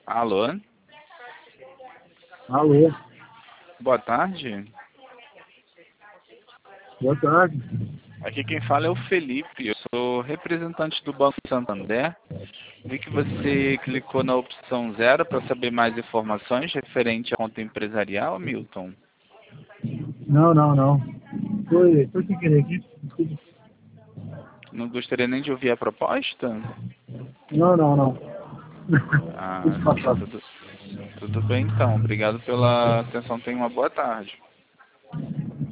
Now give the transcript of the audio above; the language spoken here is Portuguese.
Alô? Alô, Boa tarde. boa tarde. Aqui quem fala é o Felipe. Eu sou representante do Banco Santander. Vi que você clicou na opção 0 para saber mais informações referente à conta empresarial, Milton. Não. Foi sem querer aqui. Desculpa. Não gostaria nem de ouvir a proposta? Não. Ah, Deixa sim, passar. tudo bem então. Obrigado pela atenção. Tenha uma boa tarde.